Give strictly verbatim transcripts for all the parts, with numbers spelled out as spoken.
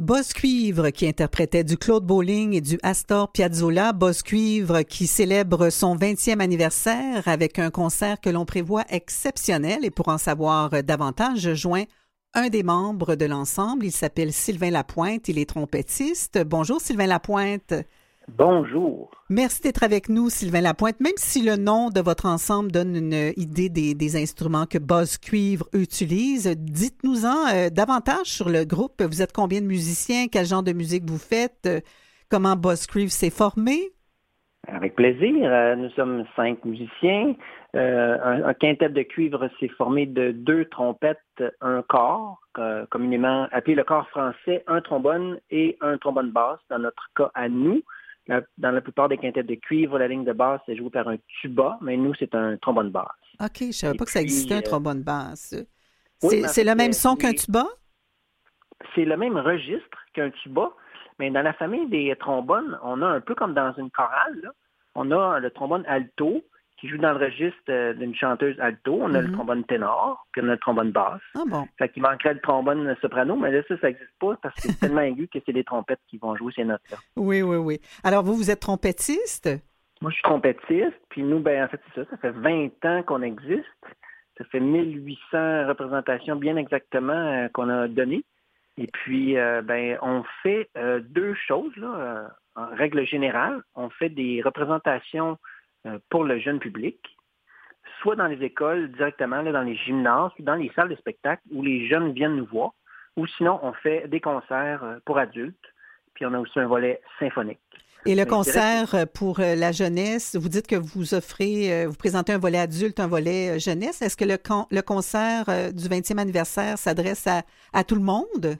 Boz Cuivre qui interprétait du Claude Bolling et du Astor Piazzolla. Boz Cuivre qui célèbre son vingtième anniversaire avec un concert que l'on prévoit exceptionnel. Et pour en savoir davantage, je joins un des membres de l'ensemble. Il s'appelle Sylvain Lapointe. Il est trompettiste. Bonjour Sylvain Lapointe. Bonjour. Merci d'être avec nous, Sylvain Lapointe. Même si le nom de votre ensemble donne une idée des, des instruments que Boz Cuivre utilise, dites-nous-en euh, davantage sur le groupe. Vous êtes combien de musiciens? Quel genre de musique vous faites? Euh, comment Boz Cuivre s'est formé? Avec plaisir. Euh, nous sommes cinq musiciens. Euh, un, un quintet de cuivre s'est formé de deux trompettes, un corps, euh, communément appelé le corps français, un trombone et un trombone basse, dans notre cas à nous. La, dans la plupart des quintets de cuivre, la ligne de basse est jouée par un tuba, mais nous, c'est un trombone basse. OK, je ne savais et pas puis, que ça existait, un euh, trombone basse. Oui, C'est, c'est le même son qu'un tuba? C'est le même registre qu'un tuba, mais dans la famille des trombones, on a un peu comme dans une chorale, là, on a le trombone alto qui joue dans le registre d'une chanteuse alto, on a mm-hmm. le trombone ténor, puis on a le trombone basse. Ah bon? Fait qu'il manquerait le trombone soprano, mais là, ça, ça n'existe pas parce que c'est tellement aigu que c'est les trompettes qui vont jouer ces notes-là. Oui, oui, oui. Alors, vous, vous êtes trompettiste? Moi, je suis trompettiste, puis nous, ben en fait, c'est ça, ça fait vingt ans qu'on existe. Ça fait mille huit cents représentations bien exactement euh, qu'on a données. Et puis, euh, ben, on fait euh, deux choses, là, euh, en règle générale. On fait des représentations euh, pour le jeune public, soit dans les écoles, directement, là, dans les gymnases, dans les salles de spectacle où les jeunes viennent nous voir, ou sinon, on fait des concerts euh, pour adultes, puis on a aussi un volet symphonique. Et le concert que... pour la jeunesse, vous dites que vous offrez, vous présentez un volet adulte, un volet jeunesse. Est-ce que le, con, le concert du vingtième anniversaire s'adresse à, à tout le monde?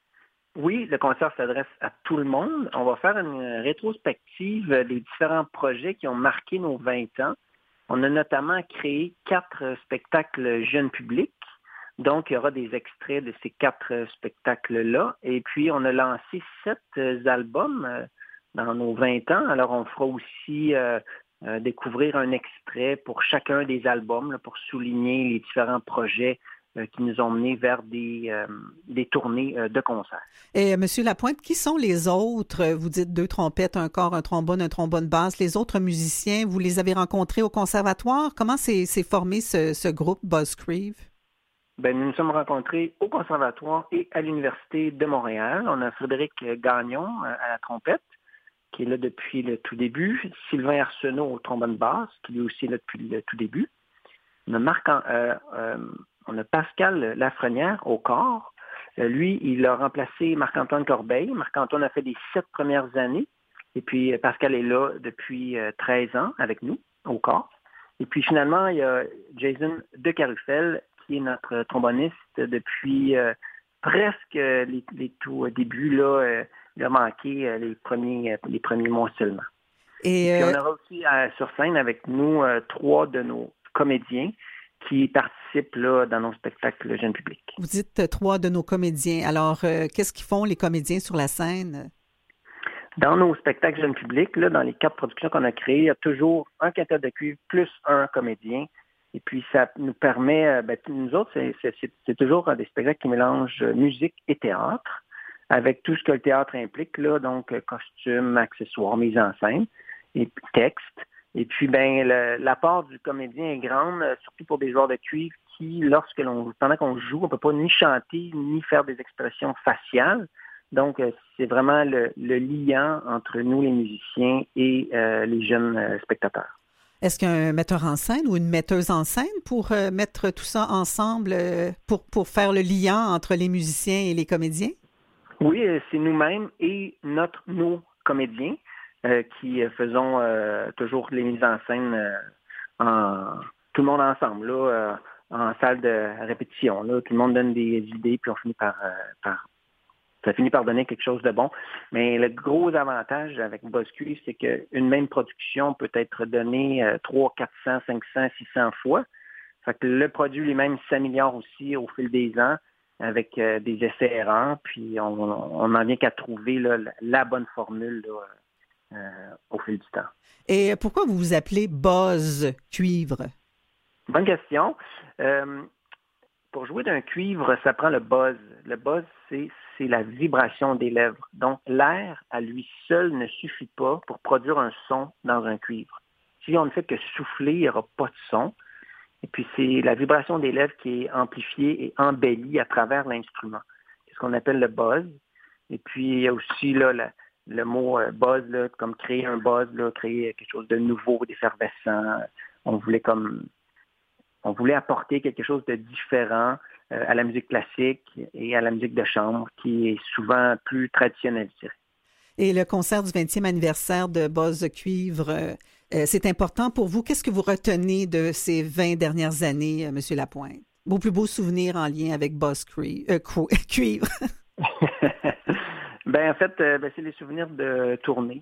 Oui, le concert s'adresse à tout le monde. On va faire une rétrospective des différents projets qui ont marqué nos vingt ans. On a notamment créé quatre spectacles jeunes publics. Donc, il y aura des extraits de ces quatre spectacles-là. Et puis, on a lancé sept albums dans nos vingt ans. Alors, on fera aussi euh, euh, découvrir un extrait pour chacun des albums là, pour souligner les différents projets euh, qui nous ont menés vers des, euh, des tournées euh, de concerts. Et M. Lapointe, qui sont les autres? Vous dites deux trompettes, un corps, un trombone, un trombone basse. Les autres musiciens, vous les avez rencontrés au conservatoire? Comment s'est, s'est formé ce, ce groupe Boz Cuivre? Ben, nous nous sommes rencontrés au conservatoire et à l'Université de Montréal. On a Frédéric Gagnon à la trompette, qui est là depuis le tout début, Sylvain Arsenault au trombone basse, qui lui aussi est là depuis le tout début. On a, Marc, euh, euh, on a Pascal Lafrenière au corps. Euh, lui, il a remplacé Marc-Antoine Corbeil. Marc-Antoine a fait les sept premières années. Et puis, Pascal est là depuis euh, treize ans avec nous, au corps. Et puis, finalement, il y a Jason de Carufel, qui est notre tromboniste depuis euh, presque les, les tout débuts, là, euh, il a manqué euh, les premiers, euh, les premiers mois seulement. Et, Et puis, euh... on aura aussi euh, sur scène avec nous euh, trois de nos comédiens qui participent là, dans nos spectacles jeunes publics. Vous dites euh, trois de nos comédiens. Alors, euh, qu'est-ce qu'ils font les comédiens sur la scène? Dans nos spectacles jeunes publics, là, dans les quatre productions qu'on a créées, il y a toujours un quintet de cuivre plus un comédien. Et puis, ça nous permet, ben, nous autres, c'est, c'est, c'est toujours des spectacles qui mélangent musique et théâtre, avec tout ce que le théâtre implique, là, donc costumes, accessoires, mise en scène, et texte. Et puis, ben, le, la part du comédien est grande, surtout pour des joueurs de cuivre qui, lorsque l'on, pendant qu'on joue, on ne peut pas ni chanter, ni faire des expressions faciales. Donc, c'est vraiment le, le liant entre nous, les musiciens, et euh, les jeunes euh, spectateurs. Est-ce qu'il y a un metteur en scène ou une metteuse en scène pour euh, mettre tout ça ensemble, euh, pour, pour faire le lien entre les musiciens et les comédiens? Oui, c'est nous-mêmes et notre, nos comédiens euh, qui faisons euh, toujours les mises en scène euh, en, tout le monde ensemble, là, euh, en salle de répétition. Là. Tout le monde donne des idées, puis on finit par, euh, par ça finit par donner quelque chose de bon. Mais le gros avantage avec Boz Cuivre, c'est qu'une même production peut être donnée euh, trois, quatre cents, cinq cents, six cents fois. Fait que le produit lui-même s'améliore aussi au fil des ans avec euh, des essais errants, puis on n'en vient qu'à trouver là, la bonne formule là, euh, au fil du temps. Et pourquoi vous vous appelez Boz Cuivre? Bonne question. Euh, pour jouer d'un cuivre, ça prend le buzz. Le buzz, c'est c'est la vibration des lèvres. Donc, l'air, à lui seul, ne suffit pas pour produire un son dans un cuivre. Si on ne fait que souffler, il n'y aura pas de son. Et puis, c'est la vibration des lèvres qui est amplifiée et embellie à travers l'instrument. C'est ce qu'on appelle le buzz. Et puis, il y a aussi là, la, le mot euh, buzz, là, comme créer un buzz, là, créer quelque chose de nouveau, d'effervescent. On voulait comme on voulait apporter quelque chose de différent euh, à la musique classique et à la musique de chambre, qui est souvent plus traditionnelle, je dirais. Et le concert du vingtième anniversaire de Buzz Cuivre, euh, c'est important pour vous. Qu'est-ce que vous retenez de ces vingt dernières années, euh, M. Lapointe? Vos plus beaux souvenirs en lien avec Buzz Cui- euh, Cuivre? ben, en fait, euh, ben, c'est les souvenirs de tournée.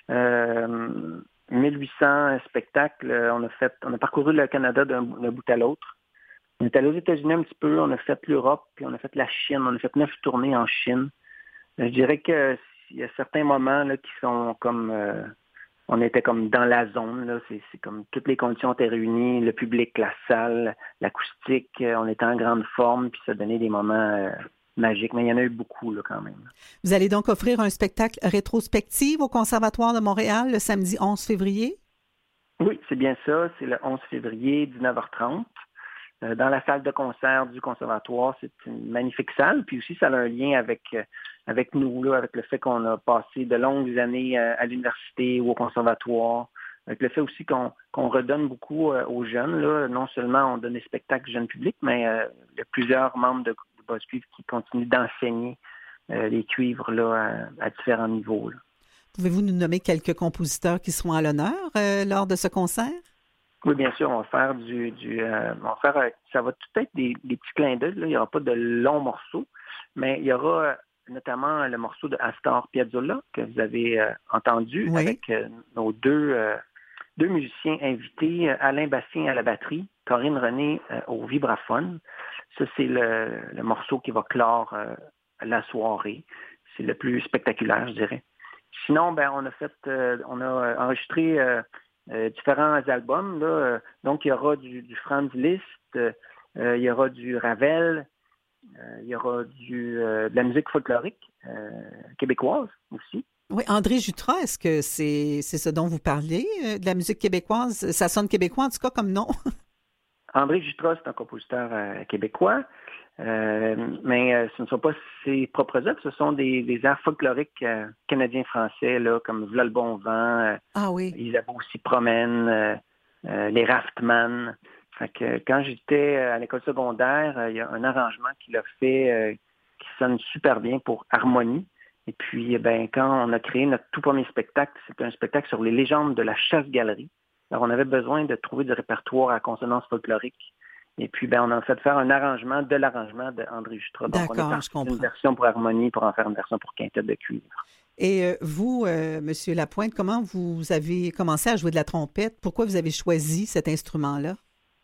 Euh, mille huit cents spectacles, on a fait, on a parcouru le Canada d'un, d'un bout à l'autre. On est allé aux États-Unis un petit peu, on a fait l'Europe, puis on a fait la Chine, on a fait neuf tournées en Chine. Je dirais que il y a certains moments là, qui sont comme euh, on était comme dans la zone, là. C'est, c'est comme toutes les conditions étaient réunies, le public, la salle, l'acoustique, on était en grande forme, puis ça donnait des moments euh, magiques. Mais il y en a eu beaucoup là, quand même. Vous allez donc offrir un spectacle rétrospectif au Conservatoire de Montréal le samedi onze février? Oui, c'est bien ça. C'est le onze février, dix-neuf heures trente. Dans la salle de concert du Conservatoire. C'est une magnifique salle. Puis aussi, ça a un lien avec, avec nous, là, avec le fait qu'on a passé de longues années à l'université ou au Conservatoire. Avec le fait aussi qu'on, qu'on redonne beaucoup aux jeunes. Là. Non seulement on donne des spectacles jeune public, mais euh, il y a plusieurs membres de, de Buzz Cuivre qui continuent d'enseigner euh, les cuivres là, à, à différents niveaux. Là. Pouvez-vous nous nommer quelques compositeurs qui seront à l'honneur euh, lors de ce concert? Oui, bien sûr, on va faire du, du euh, on va faire, euh, ça va tout être des, des petits clins d'œil. Là. Il n'y aura pas de longs morceaux, mais il y aura euh, notamment le morceau de Astor Piazzolla que vous avez euh, entendu oui. avec euh, nos deux, euh, deux musiciens invités, euh, Alain Bastien à la batterie, Corinne René euh, au vibraphone. Ça, c'est le, le morceau qui va clore euh, la soirée. C'est le plus spectaculaire, je dirais. Sinon, ben, on a fait, euh, on a enregistré euh, Euh, différents albums. Là. Euh, donc, il y aura du, du Franz Liszt, euh, il y aura du Ravel, euh, il y aura du, euh, de la musique folklorique euh, québécoise aussi. Oui, André Jutras, est-ce que c'est, c'est ce dont vous parlez, euh, de la musique québécoise? Ça sonne québécois, en tout cas, comme nom. André Jutras, c'est un compositeur euh, québécois, euh, mais euh, ce ne sont pas ses propres œuvres, ce sont des, des airs folkloriques euh, canadiens-français, là, comme V'là le bon vent, euh, ah oui. Isabeau s'y promène, euh, euh, les Raftman. Fait que quand j'étais à l'école secondaire, euh, il y a un arrangement qu'il a fait euh, qui sonne super bien pour Harmonie. Et puis, ben, quand on a créé notre tout premier spectacle, c'était un spectacle sur les légendes de la chasse-galerie. Alors, on avait besoin de trouver du répertoire à consonance folklorique. Et puis, ben, on a fait faire un arrangement de l'arrangement d'André Jutras. Donc, D'accord, on a je comprends. une version pour harmonie pour en faire une version pour quintette de cuivre. Et euh, vous, euh, M. Lapointe, comment vous avez commencé à jouer de la trompette? Pourquoi vous avez choisi cet instrument-là?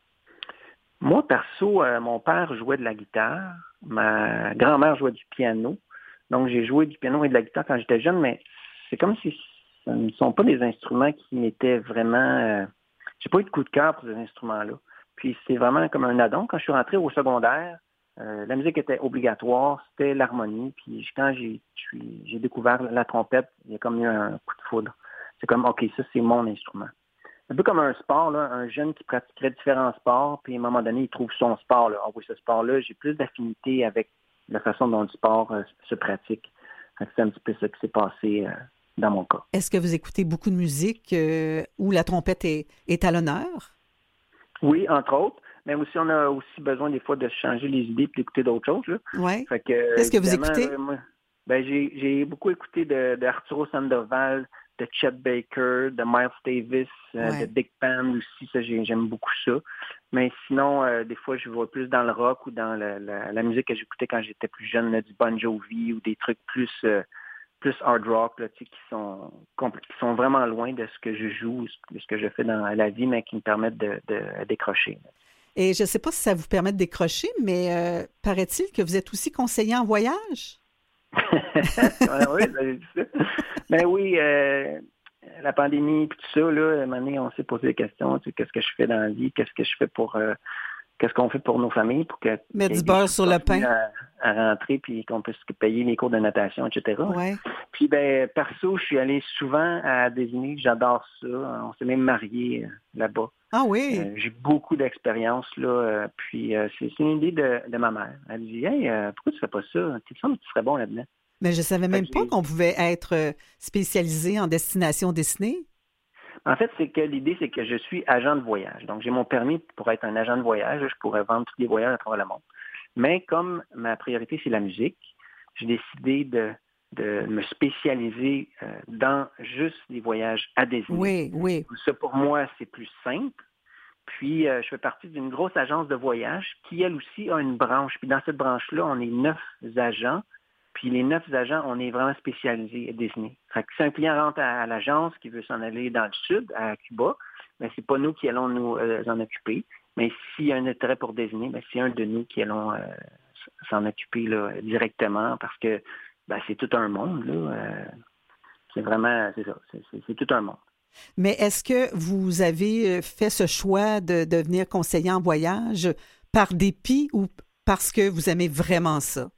Moi, perso, euh, mon père jouait de la guitare. Ma grand-mère jouait du piano. Donc, j'ai joué du piano et de la guitare quand j'étais jeune, mais c'est comme si ce ne sont pas des instruments qui m'étaient vraiment... Euh, j'ai pas eu de coup de cœur pour ces instruments-là. Puis, c'est vraiment comme un addon. Quand je suis rentré au secondaire, euh, la musique était obligatoire, c'était l'harmonie. Puis, quand j'ai, j'ai découvert la trompette, il y a comme eu un coup de foudre. C'est comme, OK, ça, c'est mon instrument. C'est un peu comme un sport, là, un jeune qui pratiquerait différents sports, puis à un moment donné, il trouve son sport. Là. Ah oui, ce sport-là, j'ai plus d'affinité avec la façon dont le sport euh, se pratique. C'est un petit peu ça qui s'est passé euh, dans mon cas. Est-ce que vous écoutez beaucoup de musique euh, où la trompette est, est à l'honneur? Oui, entre autres. Mais aussi, on a aussi besoin des fois de changer les idées et d'écouter d'autres choses. Oui. Que, Qu'est-ce que vous écoutez? Là, moi, ben, j'ai, j'ai beaucoup écouté de, de Arturo Sandoval, de Chet Baker, de Miles Davis, euh, ouais. de Dick Band aussi, ça j'aime beaucoup ça. Mais sinon, euh, des fois, je vais plus dans le rock ou dans la, la, la musique que j'écoutais quand j'étais plus jeune, là, du Bon Jovi ou des trucs plus euh, plus hard rock, là, qui sont qui sont vraiment loin de ce que je joue, de ce que je fais dans la vie, mais qui me permettent de, de décrocher. Et je ne sais pas si ça vous permet de décrocher, mais euh, paraît-il que vous êtes aussi conseiller en voyage? oui, ben, ben oui, euh, la pandémie et tout ça, là, à un moment donné, on s'est posé des questions, tu sais, qu'est-ce que je fais dans la vie, qu'est-ce que je fais pour euh, qu'est-ce qu'on fait pour nos familles pour que mettre du beurre sur le pain à, à rentrer puis qu'on puisse payer les cours de natation, et cetera. Ouais. Puis ben perso, je suis allé souvent à Disney, j'adore ça. On s'est même mariés euh, là-bas. Ah oui. Euh, j'ai beaucoup d'expérience là. Euh, puis euh, c'est, c'est une idée de, de ma mère. Elle dit hey, euh, pourquoi tu fais pas ça? Tu me semble que tu serais bon là-dedans. Mais je savais même fait pas qu'on pouvait être spécialisé en destination Disney. En fait, c'est que l'idée, c'est que je suis agent de voyage. Donc, j'ai mon permis pour être un agent de voyage. Je pourrais vendre tous les voyages à travers le monde. Mais comme ma priorité, c'est la musique, j'ai décidé de, de me spécialiser euh, dans juste les voyages à Disney. Oui, oui. Ça, pour moi, c'est plus simple. Puis, euh, je fais partie d'une grosse agence de voyage qui, elle aussi, a une branche. Puis, dans cette branche-là, on est neuf agents. Puis les neuf agents, on est vraiment spécialisés à Disney. Fait que si un client rentre à, à l'agence qui veut s'en aller dans le sud, à Cuba, ben c'est pas nous qui allons nous euh, en occuper. Mais s'il y a un intérêt pour Disney, ben c'est un de nous qui allons euh, s'en occuper là, directement parce que ben, c'est tout un monde. Là, euh, c'est vraiment, c'est ça, c'est, c'est, c'est tout un monde. Mais est-ce que vous avez fait ce choix de devenir conseiller en voyage par dépit ou parce que vous aimez vraiment ça?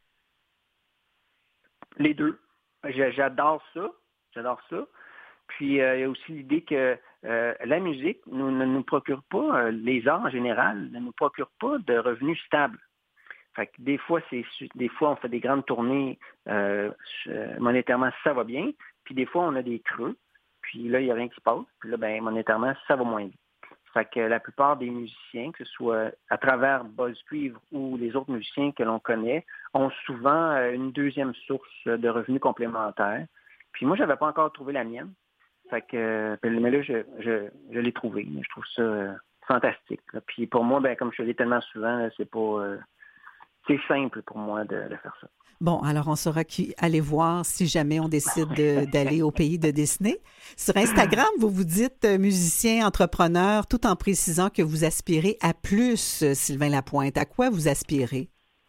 Les deux. J'adore ça. J'adore ça. Puis, euh, il y a aussi l'idée que euh, la musique nous, ne nous procure pas, euh, les arts en général, ne nous procure pas de revenus stables. Fait que des fois, c'est des fois, on fait des grandes tournées euh, monétairement, ça va bien. Puis des fois, on a des creux. Puis là, il n'y a rien qui se passe. Puis là, ben, monétairement, ça va moins vite. Fait que la plupart des musiciens, que ce soit à travers Buzz Cuivre ou les autres musiciens que l'on connaît, ont souvent une deuxième source de revenus complémentaires. Puis moi, je n'avais pas encore trouvé la mienne. Fait que, mais là, je, je, je l'ai trouvé. Je trouve ça euh, fantastique. Là. Puis pour moi, ben, comme je l'ai tellement souvent, là, c'est pas, euh, c'est simple pour moi de, de faire ça. Bon, alors on saura qui aller voir si jamais on décide de, d'aller au pays de Disney. Sur Instagram, vous vous dites musicien, entrepreneur, tout en précisant que vous aspirez à plus, Sylvain Lapointe. À quoi vous aspirez?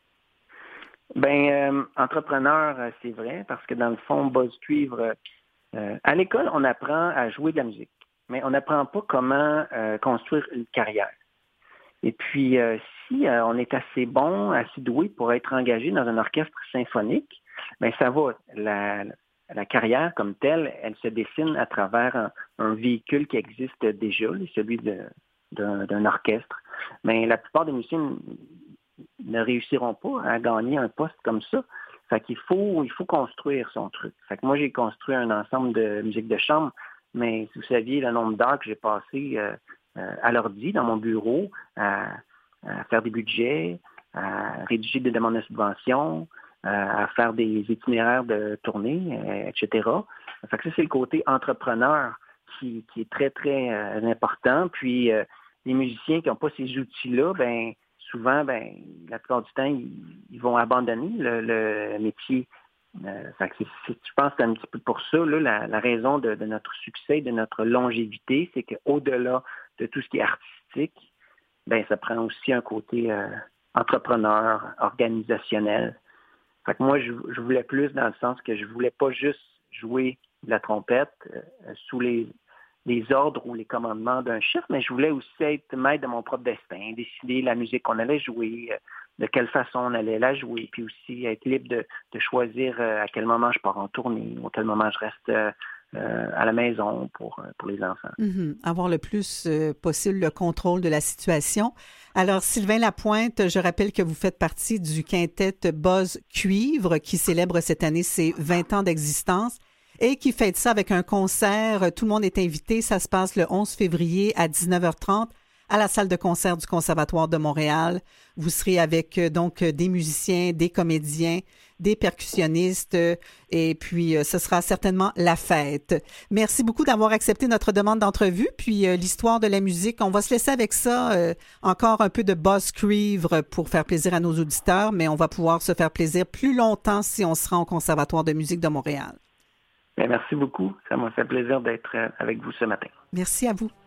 Bien, euh, entrepreneur, c'est vrai, parce que dans le fond, Buzz Cuivre, euh, à l'école, on apprend à jouer de la musique, mais on n'apprend pas comment euh, construire une carrière. Et puis, euh, si euh, on est assez bon, assez doué pour être engagé dans un orchestre symphonique, bien, ça va. La, la carrière comme telle, elle se dessine à travers un, un véhicule qui existe déjà, celui de, d'un, d'un orchestre. Mais la plupart des musiciens ne réussiront pas à gagner un poste comme ça. Fait qu'il faut, il faut construire son truc. Fait que moi, j'ai construit un ensemble de musique de chambre, mais si vous saviez le nombre d'heures que j'ai passé euh, euh, à l'ordi, dans mon bureau, à, à faire des budgets, à rédiger des demandes de subvention, à, à faire des itinéraires de tournée, euh, et cetera. Fait que ça, c'est le côté entrepreneur qui, qui est très, très euh, important. Puis, euh, les musiciens qui n'ont pas ces outils-là, ben souvent, ben, la plupart du temps, ils, ils vont abandonner le, le métier. Euh, fait que c'est, c'est, je pense que c'est un petit peu pour ça, là, la, la raison de, de notre succès, de notre longévité, c'est qu'au-delà de tout ce qui est artistique, ben, ça prend aussi un côté euh, entrepreneur, organisationnel. Fait que moi, je, je voulais plus dans le sens que je voulais pas juste jouer de la trompette euh, sous les les ordres ou les commandements d'un chef, mais je voulais aussi être maître de mon propre destin, décider la musique qu'on allait jouer, de quelle façon on allait la jouer, puis aussi être libre de, de choisir à quel moment je pars en tournée, ou à quel moment je reste euh, à la maison pour, pour les enfants. Mm-hmm. Avoir le plus euh, possible le contrôle de la situation. Alors, Sylvain Lapointe, je rappelle que vous faites partie du quintet Buzz Cuivre qui célèbre cette année ses vingt ans d'existence et qui fête ça avec un concert. Tout le monde est invité. Ça se passe le onze février à dix-neuf heures trente à la salle de concert du Conservatoire de Montréal. Vous serez avec donc des musiciens, des comédiens, des percussionnistes et puis ce sera certainement la fête. Merci beaucoup d'avoir accepté notre demande d'entrevue. Puis l'histoire de la musique, on va se laisser avec ça. Euh, encore un peu de Buzz Cuivre pour faire plaisir à nos auditeurs, mais on va pouvoir se faire plaisir plus longtemps si on se rend au Conservatoire de musique de Montréal. Bien, merci beaucoup. Ça m'a fait plaisir d'être avec vous ce matin. Merci à vous.